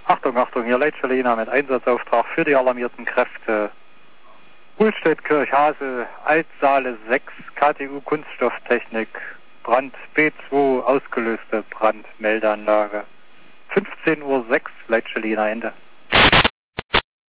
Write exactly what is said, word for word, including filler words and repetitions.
Achtung, Achtung, hier Leitschelina mit Einsatzauftrag für die alarmierten Kräfte. Ulstedt, Kirchhase, Altsaale sechs, K T U Kunststofftechnik, Brand B zwei, ausgelöste Brandmeldeanlage. fünfzehn Uhr sechs, Leitschelina Ende.